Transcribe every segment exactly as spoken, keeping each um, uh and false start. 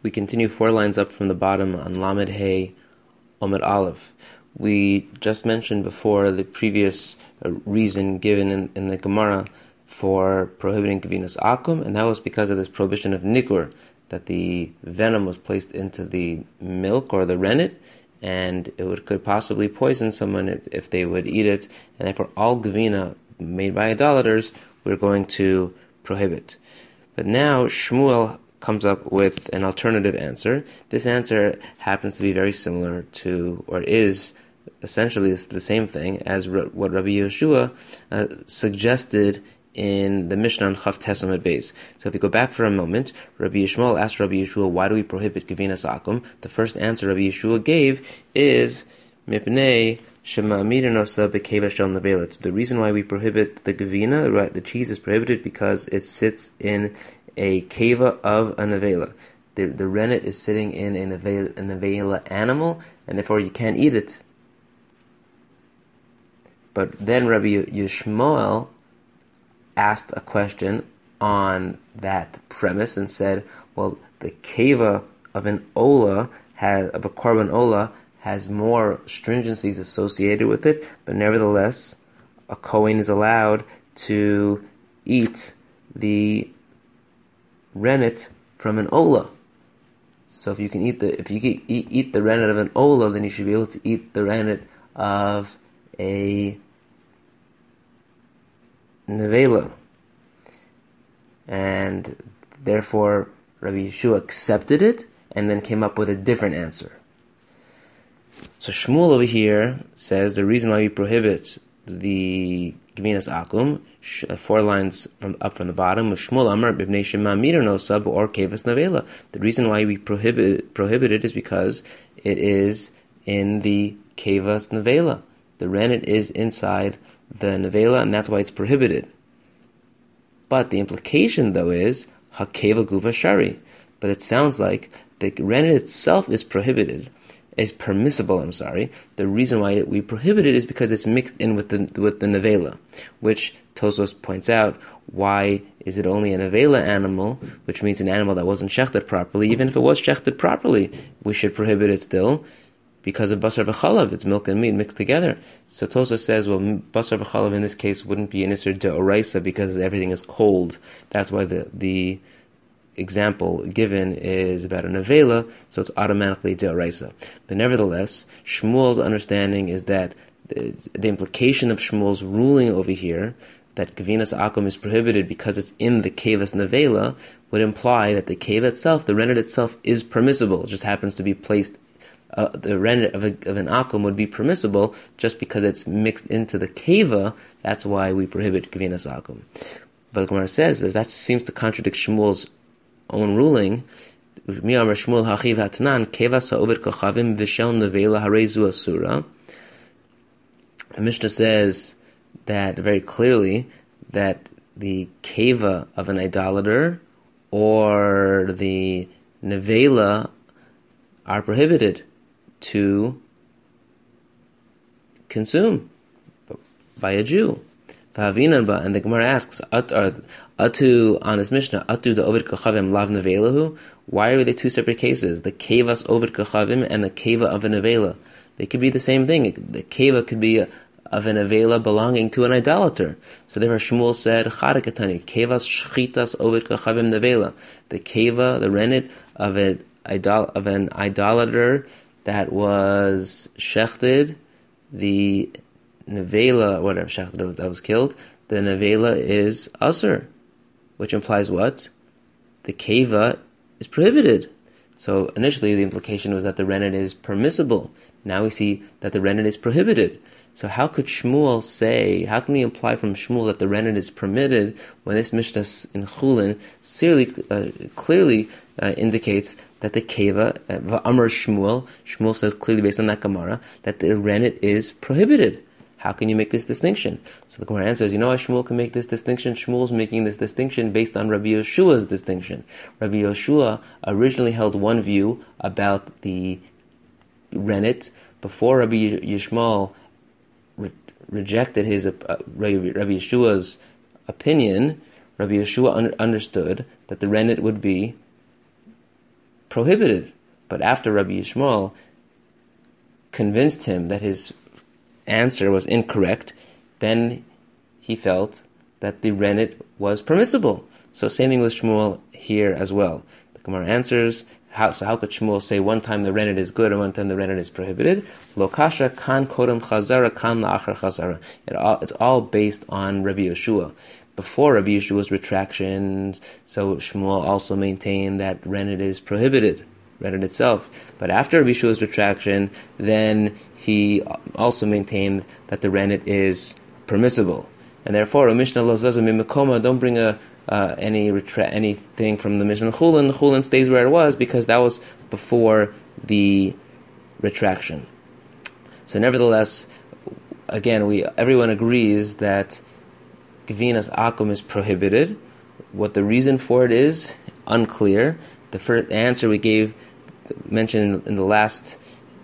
We continue four lines up from the bottom on Lamed Hey Omid Aleph. We just mentioned before the previous uh, reason given in, in the Gemara for prohibiting Gavinas Akum, and that was because of this prohibition of Nikur, that the venom was placed into the milk or the rennet, and it would, could possibly poison someone if, if they would eat it, and therefore all Gavina made by idolaters we're going to prohibit. But now Shmuel comes up with an alternative answer. This answer happens to be very similar to, or is essentially the same thing as what Rabbi Yehoshua uh, suggested in the Mishnah on Chaf Tes Amud Beis. So if we go back for a moment, Rabbi Yishmael asked Rabbi Yehoshua, why do we prohibit Gavinas Akum? The first answer Rabbi Yehoshua gave is Mipnei Shema'amirin Bekeva Shel Nevela. The reason why we prohibit the Gavina, right, the cheese is prohibited because it sits in a keva of a nevela. The, the rennet is sitting in a nevela, a nevela animal, and therefore you can't eat it. But then Rabbi Yishmael asked a question on that premise and said, well, the keva of an ola, has, of a korban ola, has more stringencies associated with it, but nevertheless, a kohen is allowed to eat the rennet from an ola. So if you can eat the if you can eat, eat the rennet of an ola, then you should be able to eat the rennet of a nevela. And therefore Rabbi Yeshua accepted it and then came up with a different answer. So Shmuel over here says the reason why we prohibit the Gavinas Akum, four lines from up from the bottom, Shmuel Amar b'bnei Shema Mironosa or Kevas Nevela. The reason why we prohibit prohibit it is because it is in the Kevas Nevela. The rennet is inside the Nevela, and that's why it's prohibited. But the implication, though, is Hakeva Guva Shari. But it sounds like the rennet itself is prohibited. Is permissible, I'm sorry. The reason why we prohibit it is because it's mixed in with the with the nevela, which Tosfos points out, why is it only a nevela animal, which means an animal that wasn't shechted properly. Even if it was shechted properly, we should prohibit it still, because of basar v'chalav, it's milk and meat mixed together. So Tosfos says, well, basar v'chalav in this case wouldn't be an isser deoraisa because everything is cold. That's why the the example given is about a nevela, so it's automatically deoraisa. But nevertheless, Shmuel's understanding is that the, the implication of Shmuel's ruling over here, that Gavinas Akum is prohibited because it's in the kevas nevela, would imply that the keva itself, the rennet itself, is permissible. It just happens to be placed, uh, the rennet of, a, of an Akum would be permissible just because it's mixed into the keva. That's why we prohibit Gavinas Akum. But the Gemara says, but that seems to contradict Shmuel's own ruling. The Mishnah says that very clearly that the keva of an idolater or the nevela are prohibited to consume by a Jew. And the Gemara asks, Atu on this Mishnah, Atu the Ovid Kachavim lav nevelahu. Why are they two separate cases? The kevas Ovid Kachavim and the keva of a nevela. They could be the same thing. The keva could be a, of a nevela belonging to an idolater. So therefore Shmuel said, Chadakatani, kevas shchitas Ovid Kachavim nevela. The keva, the rennet of an idol of an idolater that was shechted, the nevela, whatever shechted that was killed, the nevela is asur, which implies what? The keva is prohibited. So initially the implication was that the rennet is permissible. Now we see that the rennet is prohibited. So how could Shmuel say, how can we imply from Shmuel that the rennet is permitted when this Mishnah in Chulin clearly, uh, clearly uh, indicates that the keva, Va'amar Shmuel, Shmuel says clearly based on that Gemara, that the rennet is prohibited. How can you make this distinction? So the Gemara answers, you know why Shmuel can make this distinction? Shmuel's making this distinction based on Rabbi Yeshua's distinction. Rabbi Yeshua originally held one view about the rennet before Rabbi Yishmael re- rejected his uh, Rabbi Yeshua's opinion. Rabbi Yeshua un- understood that the rennet would be prohibited. But after Rabbi Yishmael convinced him that his answer was incorrect, then he felt that the rennet was permissible. So same thing with Shmuel here as well. The Gemara answers, how, so how could Shmuel say one time the rennet is good and one time the rennet is prohibited? Lo kasha kan kodem chazara kan la'achar chazara. It all, it's all based on Rabbi Yeshua. Before Rabbi Yeshua's retraction, so Shmuel also maintained that rennet is prohibited, rennet itself. But after Rabbi Yeshua's retraction, then he also maintained that the rennet is permissible. And therefore, a Mishnah lo zaza mimekoma, don't bring a uh, any retra- anything from the Mishnah Chulin. The Chulin stays where it was because that was before the retraction. So, nevertheless, again, we everyone agrees that Gvinas Akum is prohibited. What the reason for it is unclear. The first answer we gave, mentioned in the last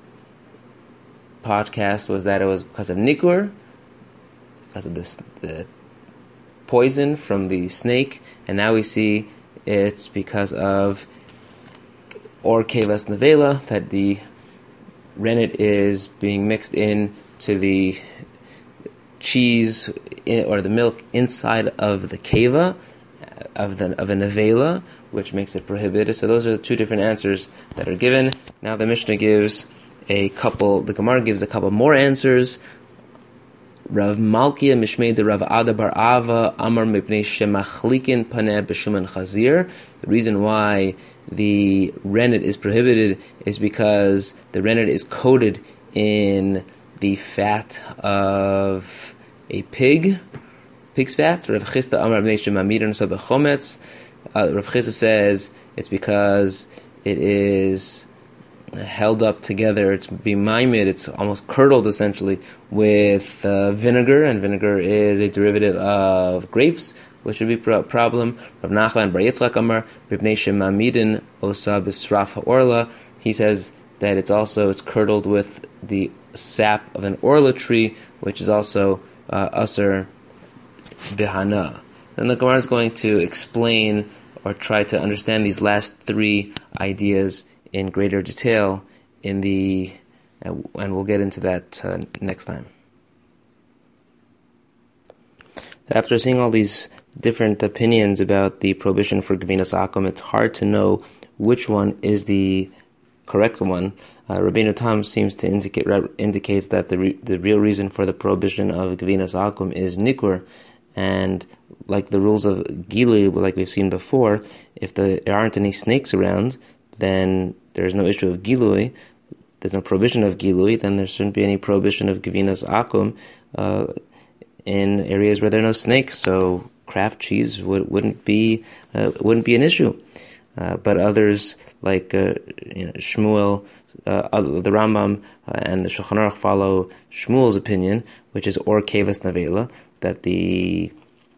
podcast, was that it was because of nikur, because of this, the poison from the snake, and now we see it's because of or kevas nevela, that the rennet is being mixed in to the cheese in, or the milk inside of the keva of the of a nevela, which makes it prohibited. So those are the two different answers that are given. Now the Mishnah gives a couple, the Gemara gives a couple more answers. Rav Malkia Mishmei de Rav Ada Bar Ava Amar Mipnei Shemachlikin Paneh B'Shuman Chazir. The reason why the rennet is prohibited is because the rennet is coated in the fat of a pig, pig's fat. Rav Chisda Amar Mipnei Shemamirin So B'Chometz. Rav Chisda says it's because it is held up together, it's b'maimed, it's almost curdled essentially with uh, vinegar, and vinegar is a derivative of grapes, which would be a problem. Rav Nachman Bar Yitzchak Amar Ribnei Shemamidin Osa B'Sraf HaOrla. He says that it's also it's curdled with the sap of an orla tree, which is also uh, Aser Bihana. Then the Gemara is going to explain or try to understand these last three ideas in greater detail in the, uh, and we'll get into that uh, next time. After seeing all these different opinions about the prohibition for Gvinas Akum, it's hard to know which one is the correct one. Uh, Rabbeinu Tam seems to indicate indicates that the re, the real reason for the prohibition of Gvinas Akum is nikur, and like the rules of Gilui, like we've seen before, if the, there aren't any snakes around, then there's no issue of Gilui, there's no prohibition of Gilui, then there shouldn't be any prohibition of Gvinas Akum uh, in areas where there are no snakes, so Kraft cheese would, wouldn't be uh, wouldn't be an issue. Uh, but others, like uh, you know, Shmuel, uh, the Rambam uh, and the Shulchan Aruch follow Shmuel's opinion, which is or kevas nevela, that the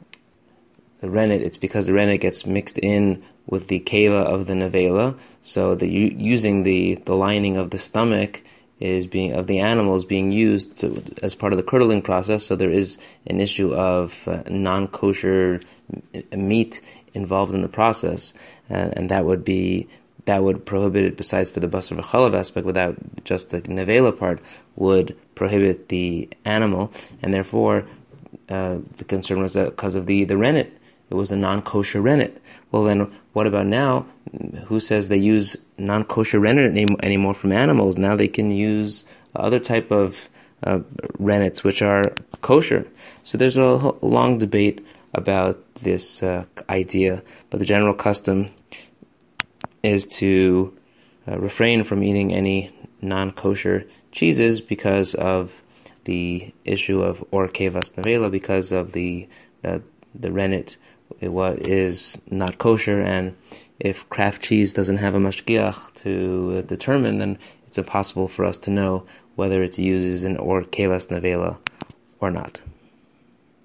the rennet, it's because the rennet gets mixed in with the keva of the nevela, so the using the, the lining of the stomach is being of the animal is being used to, as part of the curdling process. So there is an issue of uh, non-kosher meat involved in the process, uh, and that would be that would prohibit it. Besides for the basar v'chalav aspect, without just the nevela part, would prohibit the animal, and therefore uh, the concern was that because of the the rennet. It was a non-kosher rennet. Well, then, what about now? Who says they use non-kosher rennet any, anymore from animals? Now they can use other type of uh, rennets, which are kosher. So there's a long debate about this uh, idea, but the general custom is to uh, refrain from eating any non-kosher cheeses because of the issue of or kevas nevela, because of the uh, the rennet. It was, is not kosher, and if Kraft cheese doesn't have a mashgiach to determine, then it's impossible for us to know whether it's used in or kevas nevela or not.